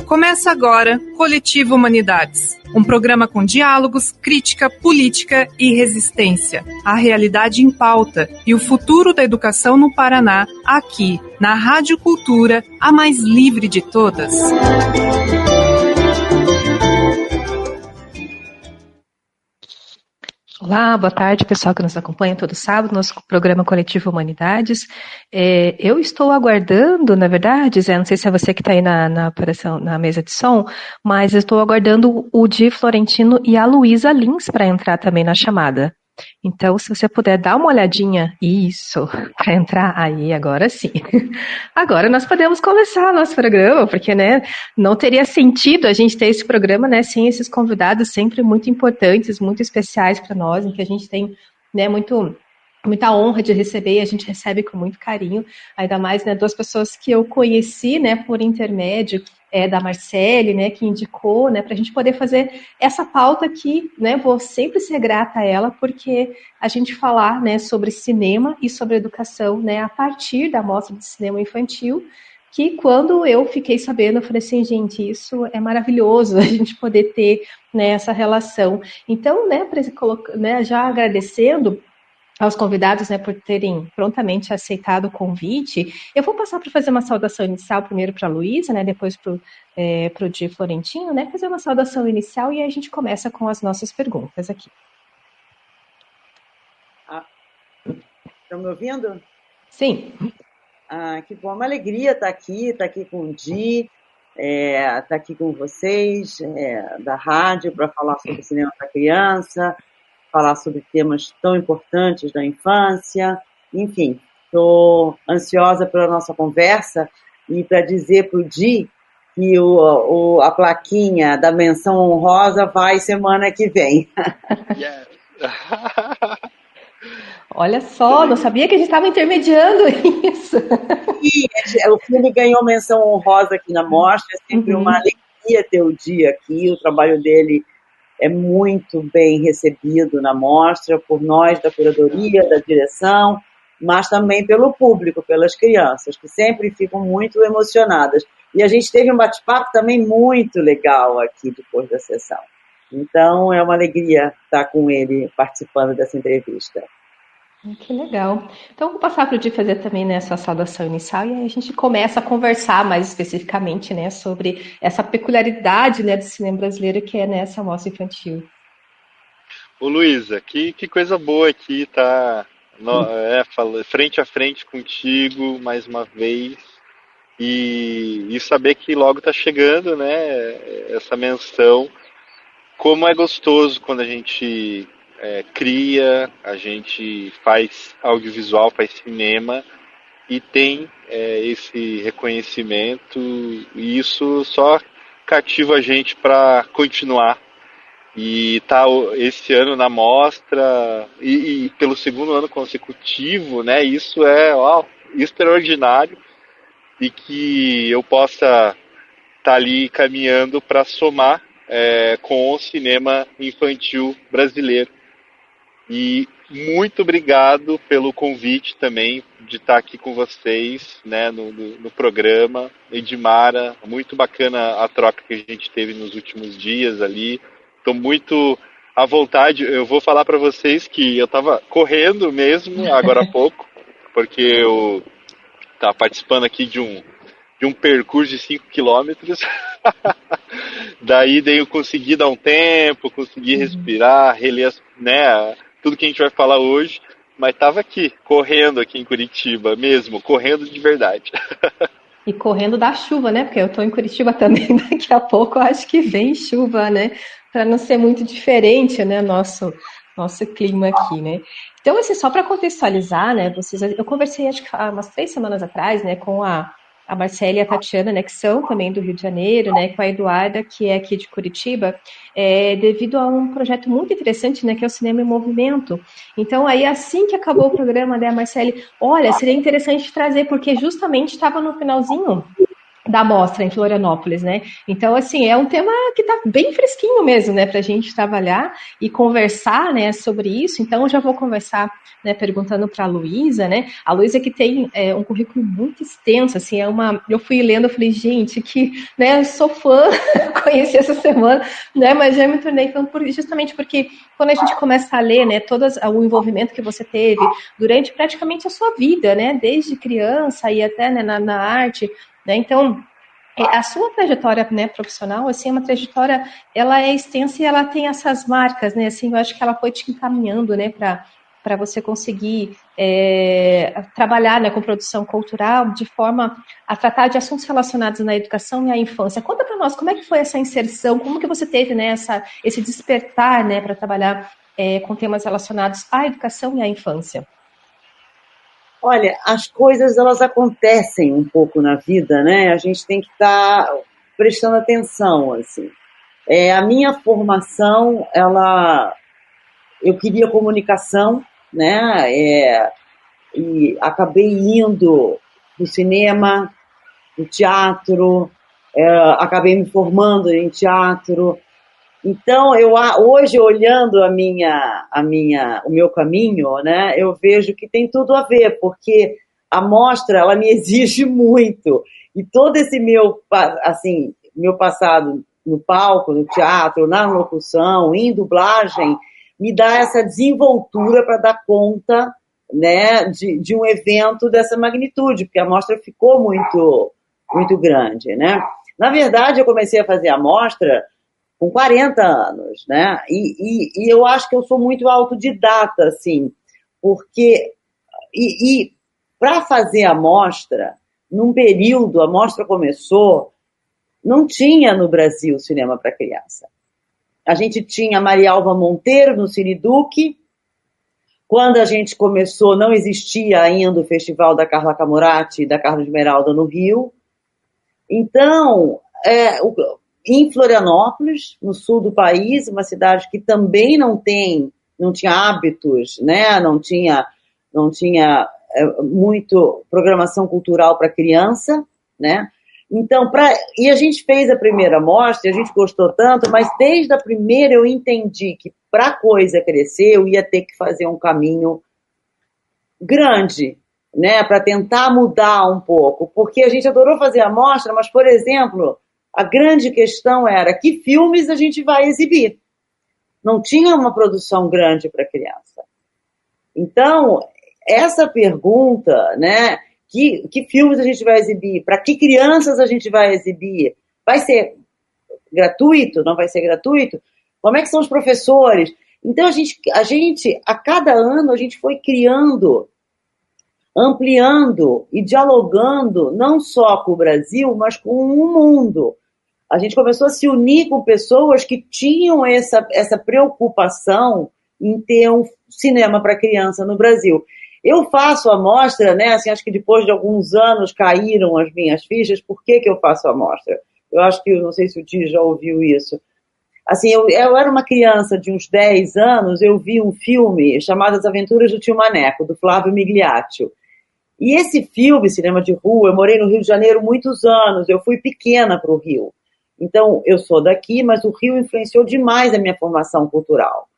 Começa agora Coletivo Humanidades, um programa com diálogos, crítica, política e resistência. A realidade em pauta e o futuro da educação no Paraná, aqui, na Rádio Cultura, a mais livre de todas. Olá, boa tarde, pessoal que nos acompanha todo sábado, nosso programa Coletivo Humanidades. Eu estou aguardando, na verdade, Zé, não sei se é você que está aí na operação, na mesa de som, mas eu estou aguardando o Di Florentino e a Luísa Lins para entrar também na chamada. Então, se você puder dar uma olhadinha, isso, para entrar aí, agora sim. Agora nós podemos começar nosso programa, porque, né, não teria sentido a gente ter esse programa, né, sem esses convidados sempre muito importantes, muito especiais para nós, em que a gente tem, né, muita honra de receber, e a gente recebe com muito carinho, ainda mais, né, duas pessoas que eu conheci, né, por intermédio da Marcele, né, que indicou, né, para a gente poder fazer essa pauta aqui, né, vou sempre ser grata a ela, porque a gente falar, né, sobre cinema e sobre educação, né, a partir da mostra de cinema infantil, que quando eu fiquei sabendo, eu falei assim, gente, isso é maravilhoso, a gente poder ter, né, essa relação. Então, né, já agradecendo aos convidados, né, por terem prontamente aceitado o convite. Eu vou passar para fazer uma saudação inicial, primeiro para a Luísa, né, depois para o Di Florentino, né, fazer uma saudação inicial e aí a gente começa com as nossas perguntas aqui. Estão me ouvindo? Sim. Que bom, uma alegria estar aqui com o Di, estar aqui com vocês, da rádio, para falar sobre o cinema para criança, falar sobre temas tão importantes da infância. Enfim, estou ansiosa pela nossa conversa e para dizer para o Di que a plaquinha da menção honrosa vai semana que vem. Yes. Olha só, não sabia que a gente estava intermediando isso. Sim, o filme ganhou menção honrosa aqui na mostra, é sempre uma alegria ter o Di aqui, o trabalho dele é muito bem recebido na mostra, por nós da curadoria, da direção, mas também pelo público, pelas crianças, que sempre ficam muito emocionadas. E a gente teve um bate-papo também muito legal aqui depois da sessão. Então, é uma alegria estar com ele participando dessa entrevista. Que legal. Então, vou passar para o Di fazer também, né, essa saudação inicial e aí a gente começa a conversar mais especificamente, né, sobre essa peculiaridade, né, do cinema brasileiro que é nessa mostra infantil. Ô Luísa, que coisa boa aqui tá frente a frente contigo mais uma vez e saber que logo tá chegando, né, essa menção. Como é gostoso quando a gente cria, a gente faz audiovisual, faz cinema e tem esse reconhecimento e isso só cativa a gente para continuar e tá esse ano na mostra e pelo segundo ano consecutivo, né? Isso é extraordinário e que eu possa estar ali caminhando para somar com o cinema infantil brasileiro. E muito obrigado pelo convite também de estar aqui com vocês, né, no programa. Edmara, muito bacana a troca que a gente teve nos últimos dias ali. Estou muito à vontade. Eu vou falar para vocês que eu estava correndo mesmo agora há pouco, porque eu estava participando aqui de um percurso de 5 quilômetros. Daí eu consegui dar um tempo, consegui respirar, reler, né, tudo que a gente vai falar hoje, mas estava aqui, correndo aqui em Curitiba mesmo, correndo de verdade. E correndo da chuva, né? Porque eu estou em Curitiba também, daqui a pouco eu acho que vem chuva, né? Para não ser muito diferente, né? Nosso clima aqui, né? Então, assim, só para contextualizar, né? Eu conversei, acho que há umas 3 semanas atrás, né? Com a Marcele e a Tatiana, né, que são também do Rio de Janeiro, né, com a Eduarda, que é aqui de Curitiba, devido a um projeto muito interessante, né, que é o Cinema em Movimento. Então, aí, assim que acabou o programa, né, a Marcele, olha, seria interessante trazer, porque justamente estava no finalzinho da mostra em Florianópolis, né? Então, assim, é um tema que está bem fresquinho mesmo, né, para a gente trabalhar e conversar, né, sobre isso. Então, eu já vou conversar, né, perguntando para a Luísa, né? A Luísa que tem um currículo muito extenso, assim, eu fui lendo, eu falei, gente, né, eu sou fã, conheci essa semana, né, mas já me tornei fã justamente porque quando a gente começa a ler, né, todo o envolvimento que você teve durante praticamente a sua vida, né, desde criança e até, né, na arte, né? Então, a sua trajetória, né, profissional, assim, é uma trajetória, ela é extensa e ela tem essas marcas, né, assim, eu acho que ela foi te encaminhando, né, para você conseguir trabalhar, né, com produção cultural de forma a tratar de assuntos relacionados na educação e à infância. Conta para nós, como é que foi essa inserção, como que você teve, né, esse despertar, né, para trabalhar com temas relacionados à educação e à infância? Olha, as coisas elas acontecem um pouco na vida, né? A gente tem que estar prestando atenção, assim. A minha formação, eu queria comunicação, né? E acabei indo no cinema, no teatro, acabei me formando em teatro. Então, hoje, olhando o meu caminho, né, eu vejo que tem tudo a ver, porque a mostra, ela me exige muito. E todo esse meu passado no palco, no teatro, na locução, em dublagem, me dá essa desenvoltura para dar conta, né, de um evento dessa magnitude, porque a mostra ficou muito, muito grande, né? Na verdade, eu comecei a fazer a mostra com 40 anos, né? E eu acho que eu sou muito autodidata, assim, porque para fazer a mostra, num período, a mostra começou, não tinha no Brasil cinema para criança. A gente tinha Marialva Monteiro no Cineduc. Quando a gente começou, não existia ainda o Festival da Carla Camurati e da Carla Esmeralda no Rio. Então, em Florianópolis, no sul do país, uma cidade que também não tinha hábitos, né? Não tinha muito programação cultural para criança, né? Então, e a gente fez a primeira mostra, a gente gostou tanto, mas desde a primeira eu entendi que para a coisa crescer eu ia ter que fazer um caminho grande, né? Para tentar mudar um pouco, porque a gente adorou fazer a mostra, mas, por exemplo, a grande questão era que filmes a gente vai exibir. Não tinha uma produção grande para criança. Então, essa pergunta, né, que filmes a gente vai exibir, para que crianças a gente vai exibir, vai ser gratuito, não vai ser gratuito? Como é que são os professores? Então, a gente, a cada ano, a gente foi criando, ampliando e dialogando, não só com o Brasil, mas com o mundo. A gente começou a se unir com pessoas que tinham essa preocupação em ter um cinema para criança no Brasil. Eu faço a mostra, né? Assim, acho que depois de alguns anos caíram as minhas fichas. Por que eu faço a mostra? Eu acho que, não sei se o Ti já ouviu isso. Assim, eu era uma criança de uns 10 anos, eu vi um filme chamado As Aventuras do Tio Maneco, do Flávio Migliaccio. E esse filme, cinema de rua, eu morei no Rio de Janeiro muitos anos, eu fui pequena para o Rio. Então, eu sou daqui, mas o Rio influenciou demais a minha formação cultural.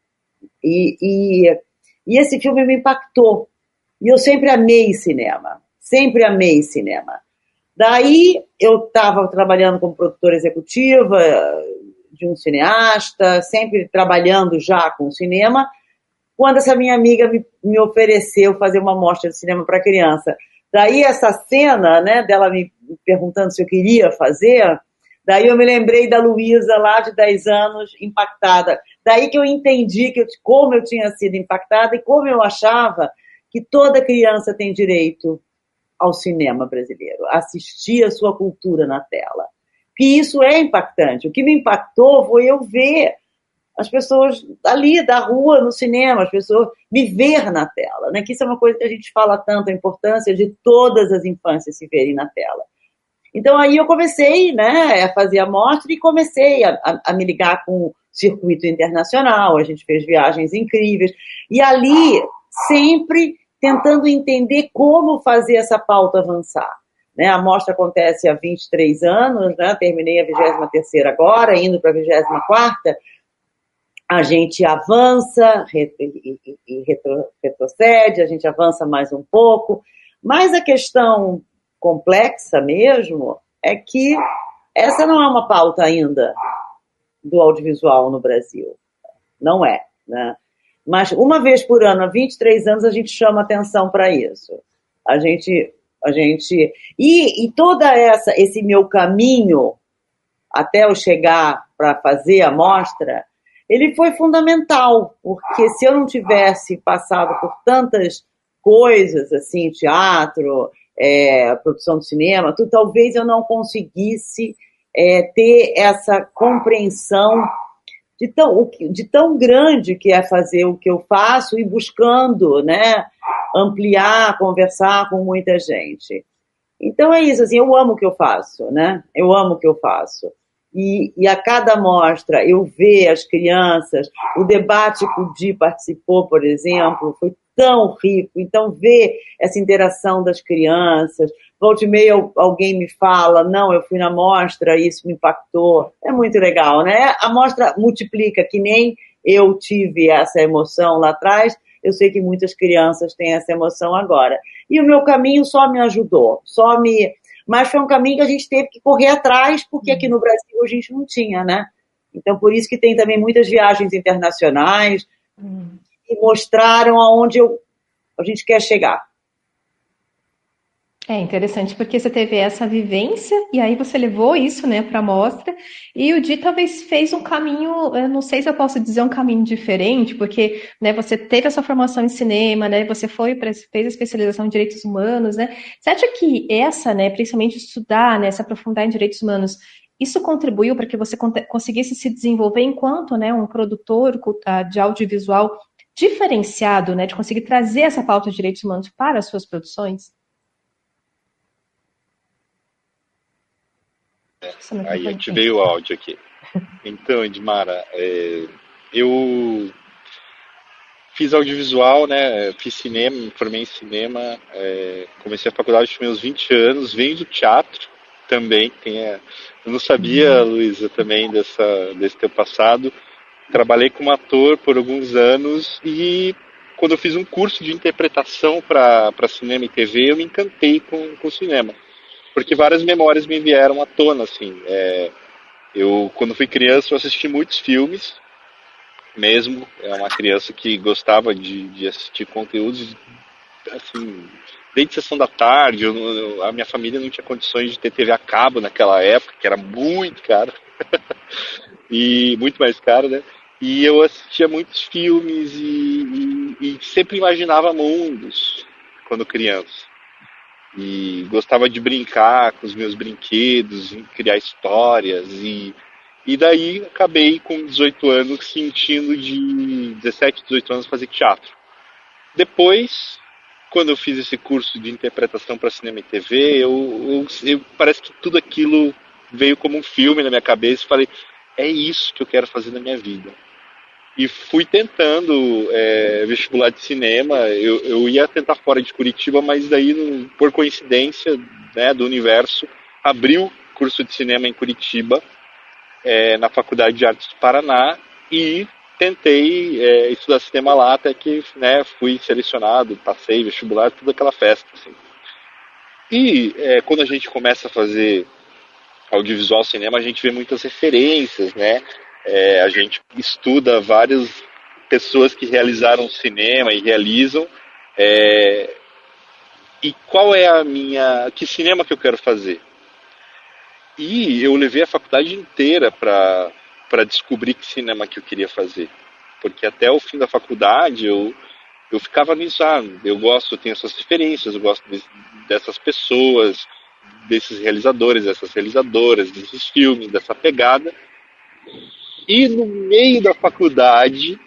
E esse filme me impactou. E eu sempre amei cinema. Sempre amei cinema. Daí, eu estava trabalhando como produtora executiva de um cineasta, sempre trabalhando já com cinema, quando essa minha amiga me ofereceu fazer uma mostra de cinema para criança. Daí, essa cena, né, dela me perguntando se eu queria fazer... Daí eu me lembrei da Luísa, lá de 10 anos, impactada. Daí que eu entendi como eu tinha sido impactada e como eu achava que toda criança tem direito ao cinema brasileiro, a assistir a sua cultura na tela. Que isso é impactante. O que me impactou foi eu ver as pessoas ali da rua, no cinema, as pessoas me ver na tela, né? Que isso é uma coisa que a gente fala tanto, a importância de todas as infâncias se verem na tela. Então, aí eu comecei, né, a fazer a mostra e comecei a me ligar com o circuito internacional, a gente fez viagens incríveis, e ali sempre tentando entender como fazer essa pauta avançar, né? A mostra acontece há 23 anos, né? Terminei a 23ª agora, indo para a 24ª. A gente avança e retrocede, a gente avança mais um pouco, mas a questão complexa mesmo é que essa não é uma pauta ainda do audiovisual no Brasil. Não é, né? Mas uma vez por ano, há 23 anos, a gente chama atenção para isso. E todo esse meu caminho até eu chegar para fazer a mostra, ele foi fundamental, porque se eu não tivesse passado por tantas coisas, assim, teatro, produção de cinema, talvez eu não conseguisse ter essa compreensão de tão grande que é fazer o que eu faço e buscando, né, ampliar, conversar com muita gente. Então é isso, assim, eu amo o que eu faço, né? Eu amo o que eu faço. E a cada mostra eu ver as crianças, o debate que o Di participou, por exemplo, foi tão rico. Então, ver essa interação das crianças, volta e meia alguém me fala, não, eu fui na mostra e isso me impactou. É muito legal, né? A mostra multiplica, que nem eu tive essa emoção lá atrás, eu sei que muitas crianças têm essa emoção agora. E o meu caminho só me ajudou, mas foi um caminho que a gente teve que correr atrás, porque aqui no Brasil a gente não tinha, né? Então, por isso que tem também muitas viagens internacionais que mostraram aonde a gente quer chegar. É interessante porque você teve essa vivência e aí você levou isso, né, para a mostra, e o Di talvez fez um caminho, eu não sei se eu posso dizer um caminho diferente, porque, né, você teve essa formação em cinema, né, você fez a especialização em direitos humanos, né? Você acha que essa, né, principalmente estudar, né, se aprofundar em direitos humanos, isso contribuiu para que você conseguisse se desenvolver enquanto, né, um produtor de audiovisual diferenciado, né, de conseguir trazer essa pauta de direitos humanos para as suas produções? Aí ativei o áudio aqui. Então, Edmara, eu fiz audiovisual, né? Fiz cinema, me formei em cinema, comecei a faculdade com meus 20 anos, venho do teatro também. Eu não sabia, Luísa, também desse teu passado. Trabalhei como ator por alguns anos e quando eu fiz um curso de interpretação para cinema e TV, eu me encantei com o cinema. Porque várias memórias me vieram à tona, assim. Eu, quando fui criança, eu assisti muitos filmes, mesmo. É uma criança que gostava de assistir conteúdos, assim, desde sessão da tarde. A minha família não tinha condições de ter TV a cabo naquela época, que era muito caro. E muito mais caro, né? E eu assistia muitos filmes e sempre imaginava mundos quando criança. E gostava de brincar com os meus brinquedos, criar histórias. E daí acabei com 18 anos sentindo de 17, 18 anos fazer teatro. Depois, quando eu fiz esse curso de interpretação para cinema e TV, parece que tudo aquilo veio como um filme na minha cabeça e falei, é isso que eu quero fazer na minha vida. E fui tentando vestibular de cinema. Eu ia tentar fora de Curitiba, mas daí, por coincidência, né, do universo, abriu curso de cinema em Curitiba, na Faculdade de Artes do Paraná, e tentei estudar cinema lá, até que, né, fui selecionado, passei vestibular, toda aquela festa. Assim. E quando a gente começa a fazer audiovisual cinema, a gente vê muitas referências, né? A gente estuda várias pessoas que realizaram cinema e realizam. E qual é que cinema que eu quero fazer? E eu levei a faculdade inteira para descobrir que cinema que eu queria fazer. Porque até o fim da faculdade eu ficava nisso, eu tenho essas referências, eu gosto dessas pessoas, desses realizadores, dessas realizadoras, desses filmes, dessa pegada. E no meio da faculdade,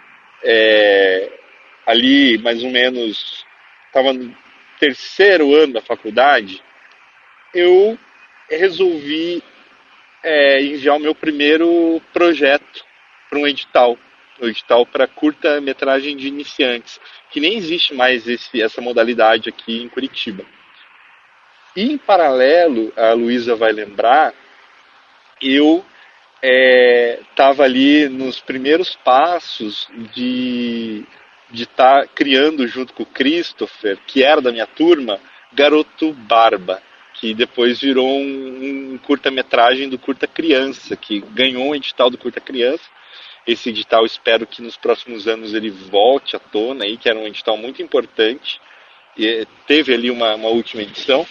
ali mais ou menos, estava no terceiro ano da faculdade, eu resolvi enviar o meu primeiro projeto para um edital para curta-metragem de iniciantes, que nem existe mais essa modalidade aqui em Curitiba. E em paralelo, a Luísa vai lembrar, eu estava ali nos primeiros passos de estar criando junto com o Christopher, que era da minha turma, Garoto Barba, que depois virou um curta-metragem do Curta Criança, que ganhou um edital do Curta Criança. Esse edital, espero que nos próximos anos ele volte à tona, aí, que era um edital muito importante. E teve ali uma última edição.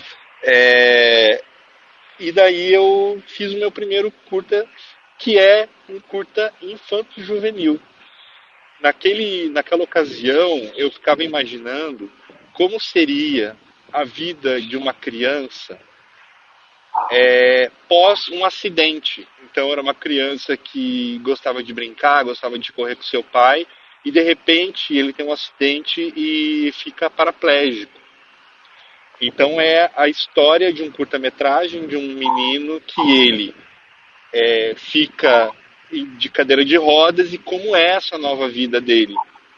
E daí eu fiz o meu primeiro curta, que é um curta infanto-juvenil. Naquela ocasião, eu ficava imaginando como seria a vida de uma criança pós um acidente. Então, era uma criança que gostava de brincar, gostava de correr com seu pai, e de repente ele tem um acidente e fica paraplégico. Então, é a história de um curta-metragem de um menino que ele fica de cadeira de rodas e como é essa nova vida dele.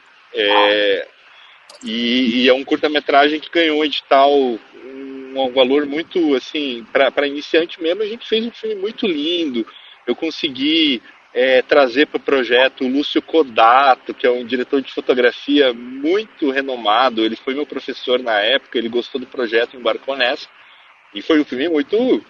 E é um curta-metragem que ganhou um edital, um valor muito, assim, para iniciante mesmo. A gente fez um filme muito lindo. Eu consegui trazer para o projeto o Lúcio Codato, que é um diretor de fotografia muito renomado. Ele foi meu professor na época, ele gostou do projeto, embarcou nessa. E foi um filme muito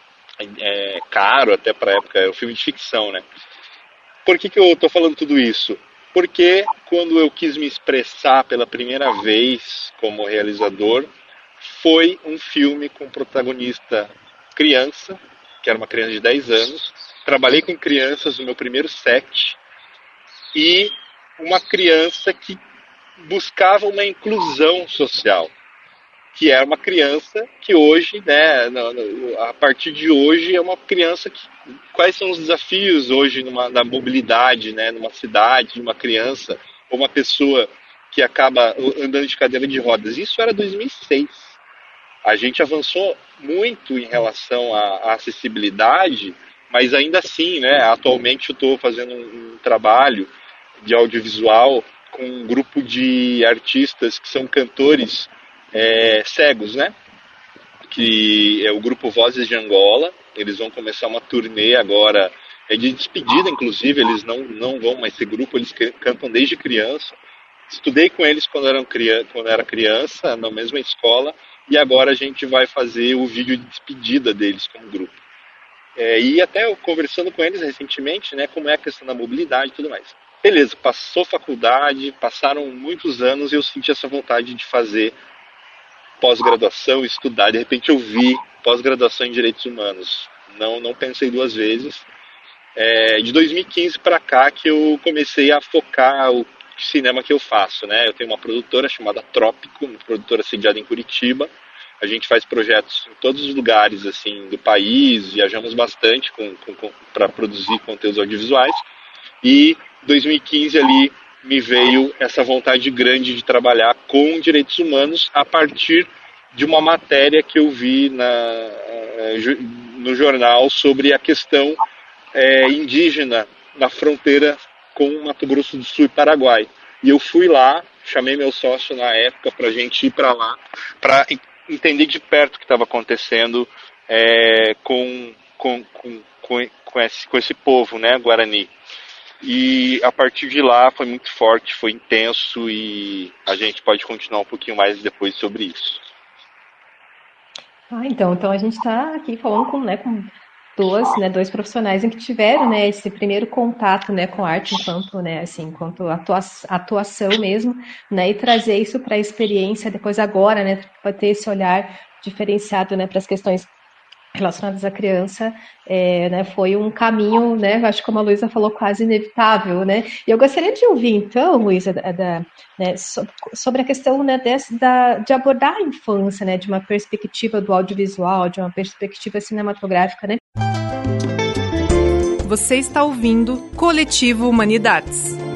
caro até para a época, é um filme de ficção, né? Por que eu estou falando tudo isso? Porque quando eu quis me expressar pela primeira vez como realizador, foi um filme com protagonista criança, que era uma criança de 10 anos. Trabalhei com crianças no meu primeiro set, e uma criança que buscava uma inclusão social, que é uma criança que hoje, né, a partir de hoje, é uma criança que... Quais são os desafios hoje na mobilidade, né, numa cidade, de uma criança ou uma pessoa que acaba andando de cadeira de rodas? Isso era 2006. A gente avançou muito em relação à acessibilidade, mas ainda assim, né, atualmente eu estou fazendo um trabalho de audiovisual com um grupo de artistas que são cantores cegos, né? Que é o grupo Vozes de Angola. Eles vão começar uma turnê agora, de despedida, inclusive. Eles não vão mais ser grupo, eles cantam desde criança. Estudei com eles quando era criança, na mesma escola, e agora a gente vai fazer o vídeo de despedida deles como grupo. E até eu conversando com eles recentemente, né, como é a questão da mobilidade e tudo mais. Beleza, passou faculdade, passaram muitos anos e eu senti essa vontade de fazer pós-graduação, estudar. De repente eu vi pós-graduação em Direitos Humanos. Não pensei duas vezes. De 2015 para cá que eu comecei a focar o cinema que eu faço, né? Eu tenho uma produtora chamada Trópico, uma produtora sediada em Curitiba. A gente faz projetos em todos os lugares assim do país, viajamos bastante para produzir conteúdos audiovisuais. E 2015 ali me veio essa vontade grande de trabalhar com direitos humanos a partir de uma matéria que eu vi no jornal sobre a questão indígena na fronteira com Mato Grosso do Sul e Paraguai. E eu fui lá, chamei meu sócio na época para a gente ir para lá, para entender de perto o que estava acontecendo com esse povo, né, Guarani. E a partir de lá foi muito forte, foi intenso, e a gente pode continuar um pouquinho mais depois sobre isso. Então a gente está aqui falando com dois profissionais em que tiveram, né, esse primeiro contato, né, com a arte enquanto atuação mesmo, né, e trazer isso para a experiência depois agora, né, para ter esse olhar diferenciado, né, para as questões relacionadas à criança, né, foi um caminho, né, acho que como a Luísa falou, quase inevitável, né, e eu gostaria de ouvir então, Luísa, né, sobre a questão, né, de abordar a infância, né, de uma perspectiva do audiovisual, de uma perspectiva cinematográfica, né. Você está ouvindo Coletivo Humanidades.